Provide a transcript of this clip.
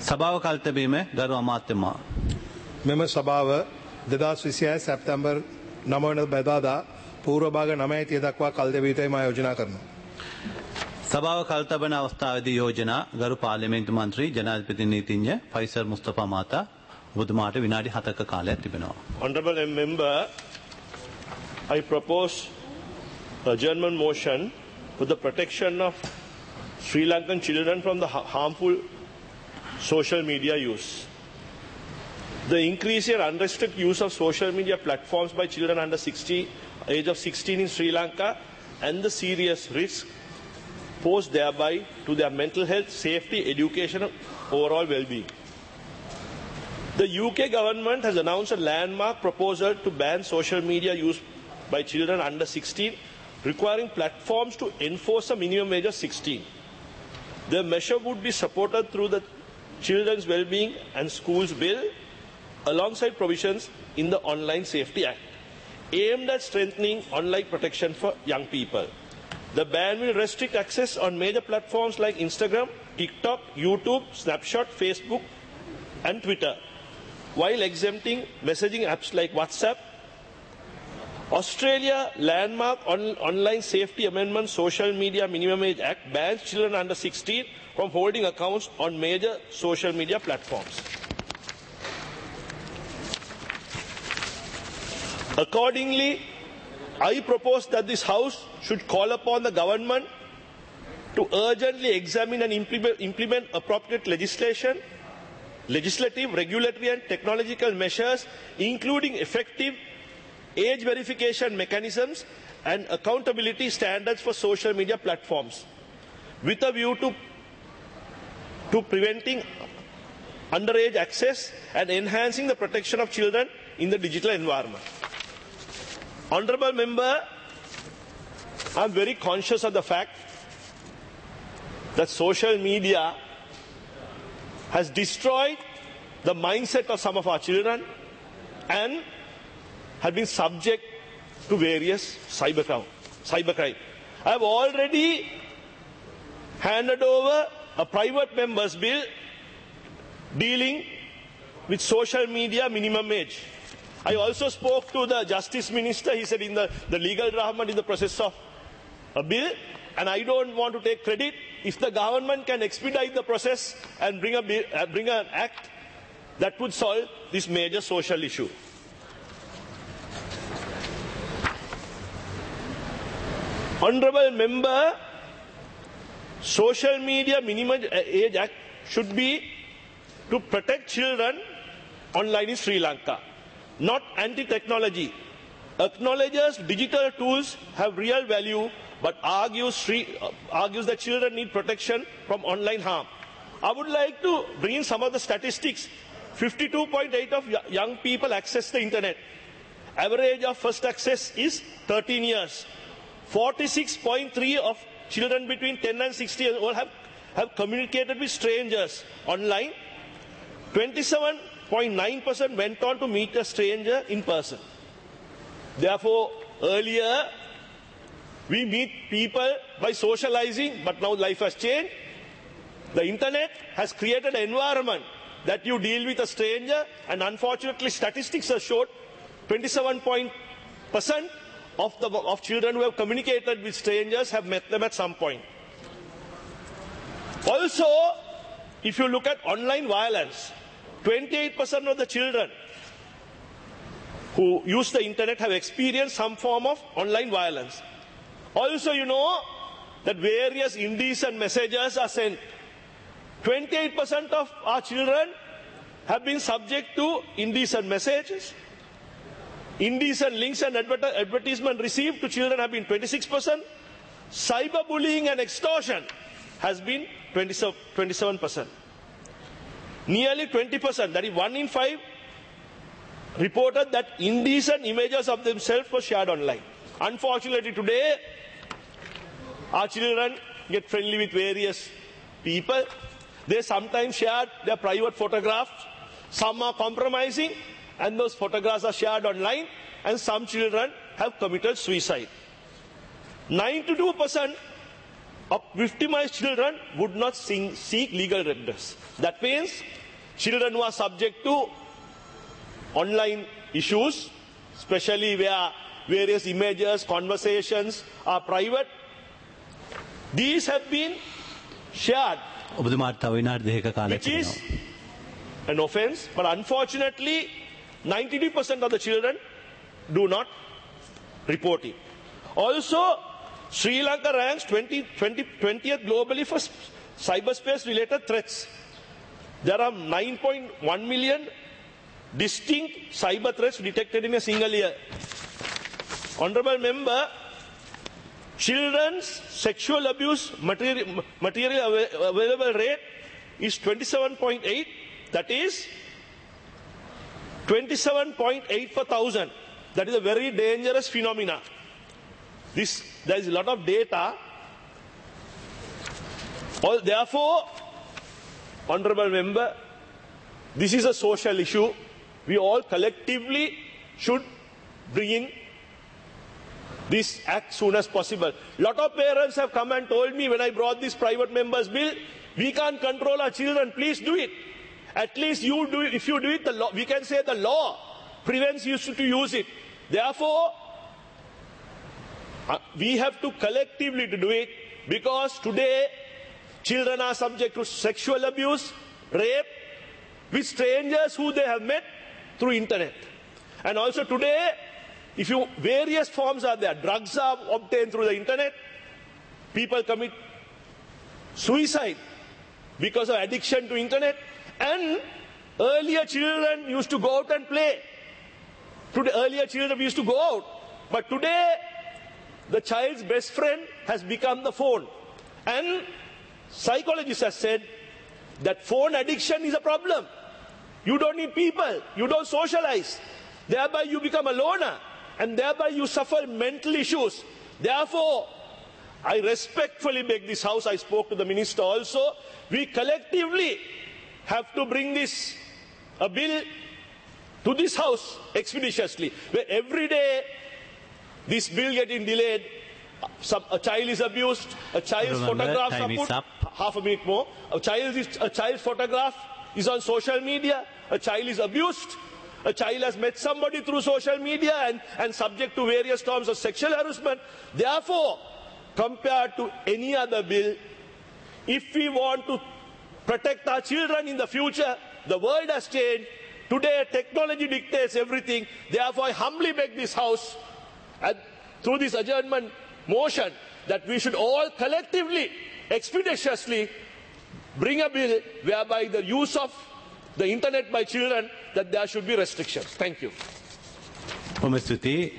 සභාව කල්තබීම ගරු අමාත්‍යමා. මෙම සභාව 2026 සැප්තැම්බර් 9 වන බෙදාදා පූර්ව භාග 9:30 දක්වා කල් දෙවියටයි මා යෝජනා කරනවා. සභාව කල්තබන අවස්ථාවේදී යෝජනා ගරු පාර්ලිමේන්තු මන්ත්‍රී ජනාධිපති නීතිඥ ෆයිසර් මුස්තෆා මාතා ඔබතුමාට විනාඩි 7ක කාලයක් තිබෙනවා. Honourable member, I propose a German motion for the protection of Sri Lankan children from the harmful social media use. The increased and unrestricted use of social media platforms by children under age of 16 in Sri Lanka and the serious risk posed thereby to their mental health, safety, education and overall well-being. The UK government has announced a landmark proposal to ban social media use by children under 16, requiring platforms to enforce a minimum age of 16. The measure would be supported through the Children's Wellbeing and Schools Bill, alongside provisions in the Online Safety Act, aimed at strengthening online protection for young people. The ban will restrict access on major platforms like Instagram, TikTok, YouTube, Snapchat, Facebook and Twitter, while exempting messaging apps like WhatsApp. Australia landmark Online Safety Amendment Social Media Minimum Age Act bans children under 16 from holding accounts on major social media platforms. Accordingly, I propose that this House should call upon the government to urgently examine and implement appropriate legislative, regulatory and technological measures, including effective age verification mechanisms and accountability standards for social media platforms, with a view to preventing underage access and enhancing the protection of children in the digital environment. Honourable member, I am very conscious of the fact that social media has destroyed the mindset of some of our children and have been subject to various cybercrime. I have already handed over a private member's bill dealing with social media minimum age. I also spoke to the Justice Minister. He said in the legal draftsman is the process of a bill, and I don't want to take credit. If the government can expedite the process and bring an act that would solve this major social issue. Honourable member, Social Media Minimum Age Act should be to protect children online in Sri Lanka, not anti-technology. Acknowledges digital tools have real value, but argues that children need protection from online harm. I would like to bring in some of the statistics. 52.8% of young people access the internet. Average of first access is 13 years. 46.3% of children between 10 and 60 years old have communicated with strangers online. 27.9% went on to meet a stranger in person. Therefore, earlier we meet people by socializing, but now life has changed. The internet has created an environment that you deal with a stranger, and unfortunately statistics have showed 27% of children who have communicated with strangers have met them at some point. Also, if you look at online violence, 28% of the children who use the internet have experienced some form of online violence. Also, you know that various indecent messages are sent. 28% of our children have been subject to indecent messages. Indecent links and advertisement received to children have been 26%. Cyberbullying and extortion has been 27%. Nearly 20%, that is 1 in 5, reported that indecent images of themselves were shared online. Unfortunately today, our children get friendly with various people. They sometimes share their private photographs. Some are compromising, and those photographs are shared online, and some children have committed suicide. 92% victimized children would not seek legal redress. That means children who are subject to online issues, especially where various images, conversations are private, these have been shared, ඔබතුමාට තව විනාඩි දෙකක කාලයක් which is තිබෙනවා. an offense, but unfortunately 92% of the children do not report it. Also, Sri Lanka ranks 20th globally for cyberspace related threats. There are 9.1 million distinct cyber threats detected in a single year. Honorable member, children's sexual abuse material available rate is 27.8, that is 27.8 per thousand. That is a very dangerous phenomenon. There is a lot of data. Therefore, honorable member, this is a social issue. We all collectively should bring in this act soon as possible. Lot of parents have come and told me when I brought this private members bill, we can't control our children, please do it. At least you do it. If you do it, the law, we can say the law prevents you to use it. Therefore, we have to collectively do it, because today children are subject to sexual abuse, rape, with strangers who they have met through internet. And also today, various forms are there. Drugs are obtained through the internet. People commit suicide because of addiction to internet. And earlier children used to go out and play. Earlier children used to go out. But today, the child's best friend has become the phone. And psychologists have said that phone addiction is a problem. You don't need people. You don't socialize. Thereby you become a loner. And thereby you suffer mental issues. Therefore, I respectfully beg this House, I spoke to the Minister also, we collectively have to bring a bill to this House expeditiously, where every day this bill getting delayed, a child is abused, a child's photographs are put, half a minute more, a child's photograph is on social media, a child is abused, a child has met somebody through social media and subject to various forms of sexual harassment. Therefore, compared to any other bill, if we want to protect our children in the future, the world has changed. Today, technology dictates everything. Therefore, I humbly beg this House, through this adjournment motion, that we should all collectively, expeditiously bring a bill whereby the use of the internet by children, that there should be restrictions. Thank you.